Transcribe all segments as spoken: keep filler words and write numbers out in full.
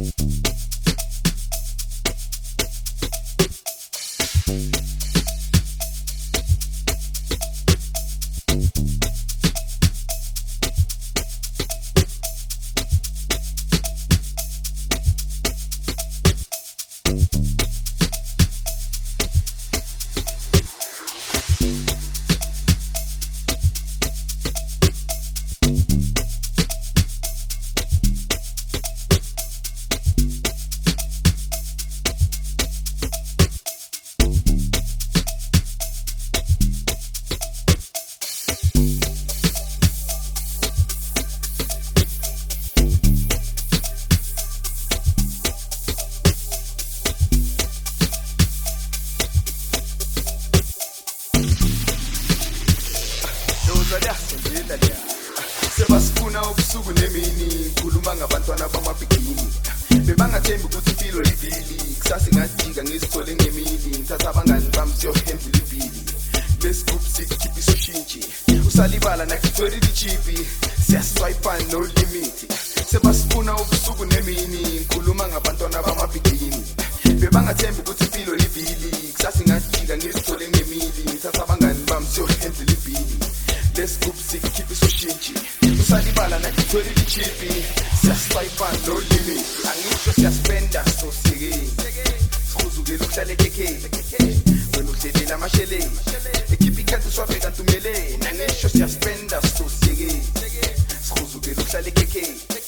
sebasifuna ubusuku nemini khuluma ngabantwana bamabhikini bebangathembi ukuthi impilo livili kusasa ngajika ngizithole ngemini ngithatha abangani bami siyohendla ivili lesigroup sikhipha isishintshi usalibala nakithwele ichipi siyaswipe no limit sebasifuna ubusuku nemini khuluma ngabantwana bamabhikini bebangathembi ukuthi impilo livili kusasa ngajika ngizithole ngemini ngithatha abangani bami siyohendla ivili lesigroup sikhipha isishintshi usalibala nakithwele ichipi siyaswipe no limit angisho siyaspenda so sike sikuzukela ukuhlala ekhekhe wena uhlelela amashele ekhipha ikhadi swaphe kanti umele nangisho siyaspenda so sike sikuzukela ukuhlala ekhekhe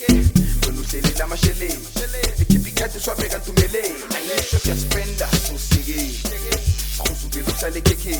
wena uhlelela amashele ekhipha ikhadi swaphe kanti umele nangisho siyaspenda so sike sikuzukela ukuhlala ekhekhe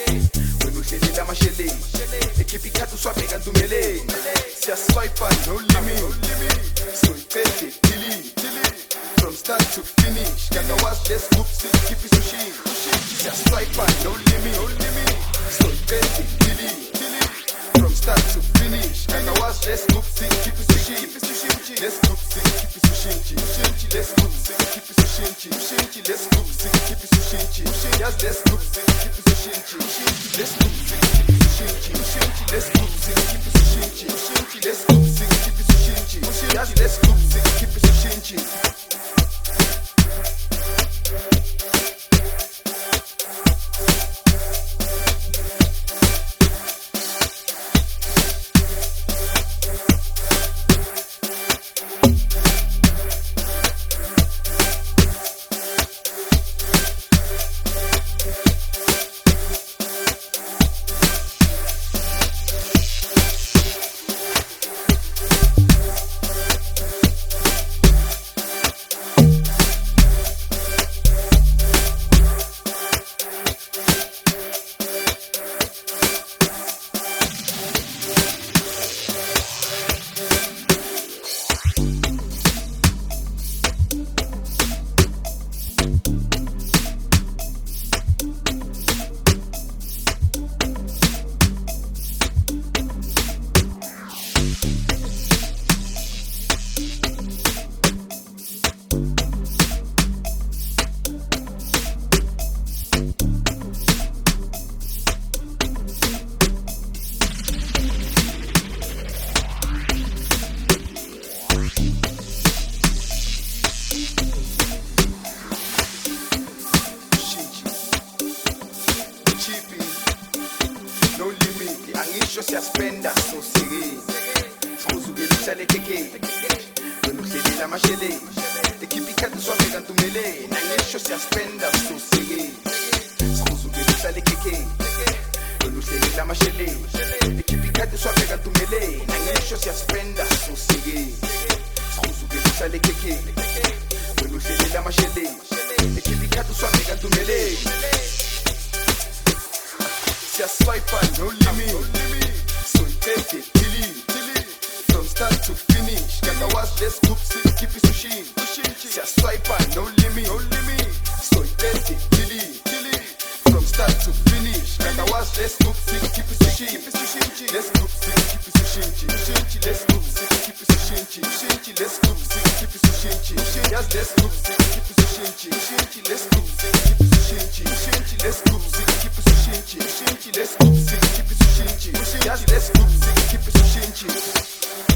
wena uhlelela amashele ekhipha ikhadi swaphe kanti umele siyaswipe no limit so iphethe delete from start to finish gotta watch this group sit keep it pushing just swipe on no limit no limit so iphethe delete from start to finish gotta watch this group sit keep it pushing let's group sit keep it pushing let's group sit keep it pushing let's group sit keep it pushing just let's group sit keep it pushing let's group sit keep it pushing let's group sit keep it pushing let's group sit keep it pushing just let's group sit keep it pushing angisho siyaspenda so sike sikuzukela ukuhlala ekhekhe wena uhlelela amashele ekhipha ikhadi swaphe kanti umele nangisho siyaspenda so sike sikuzukela ukuhlala ekhekhe wena uhlelela amashele ekhipha ikhadi swaphe kanti umele nangisho siyaspenda so sike sikuzukela ukuhlala ekhekhe wena uhlelela amashele ekhipha ikhadi swaphe kanti umele swipe on no limit so iphethe delete from start to finish gotta watch this group sit keep it pushing swipe on no limit no limit so iphethe delete from start to finish gotta watch this group sit keep it pushing let's group sit keep it pushing let's group sit keep it pushing let's group sit keep it pushing just let's group sit keep it pushing let's group sit keep it pushing let's group sit keep it pushing let's group sit keep it pushing just let's group sit keep it pushing